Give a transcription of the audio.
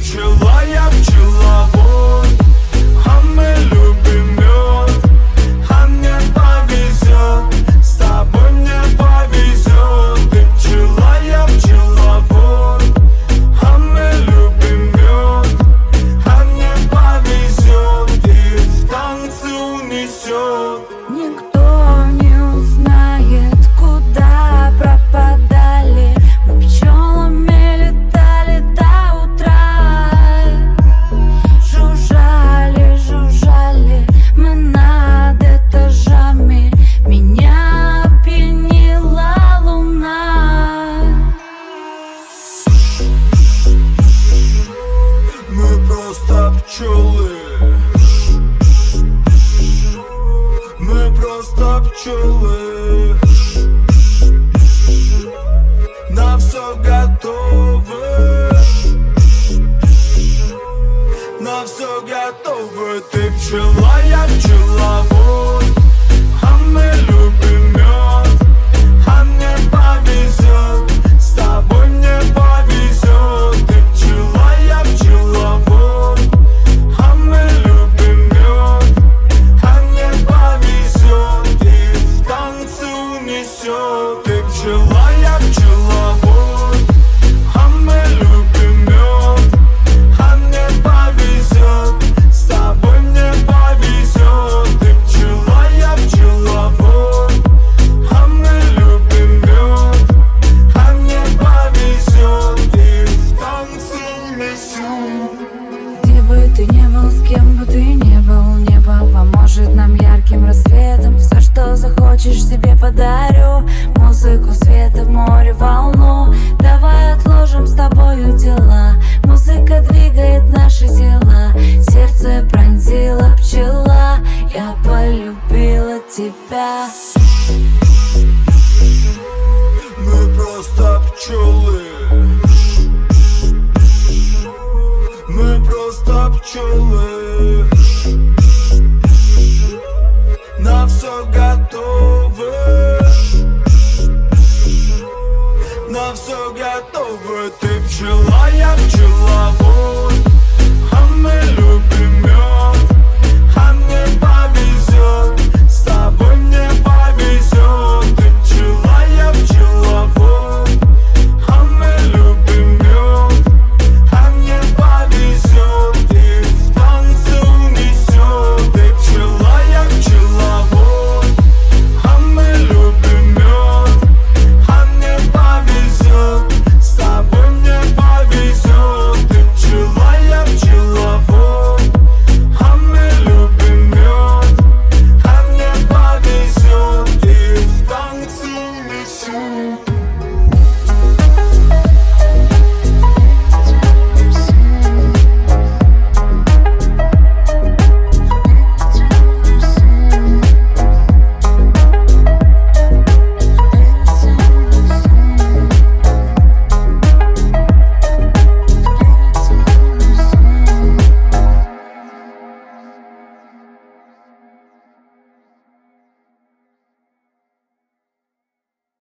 пчела, я пчеловод, а мы любим мед. А мне повезет, с тобой мне повезет. Ты пчела, я пчеловод, а мы любим мед. А мне повезет, и в танцы унесет. Никто не узнает, куда пропадали. Мы пчелами летали до утра. Жужжали, жужжали мы над этажами. Меня опьянила луна. Мы просто пчелы. Мы просто пчелы. На все готовы. На все готовы. Ты пчела, я пчеловод, а мы любим мед. А мне повезет, с тобой мне повезет. Ты пчела, я пчеловод, а мы любим мед. А мне повезет, и в танцы унесет. Ты пчела, я пчеловод, а мы любим мед. А мне повезет, с тобой мне повезет. Ты пчела, я пчеловод, а мы любим мед. А мне повезет, и в танцы унесет. Где бы ты не был, с кем бы ты не был, небо поможет нам ярким рассветом. Все, что захочешь, себе подарю. Музыку, света, море, волну. Давай отложим с тобою дела. Музыка двигает наши тела. Сердце пронзила пчела. Я полюбила тебя. Мы просто пчелы. Мы просто пчелы. На все готовы. На все готовы. Ты пчела, я пчеловод,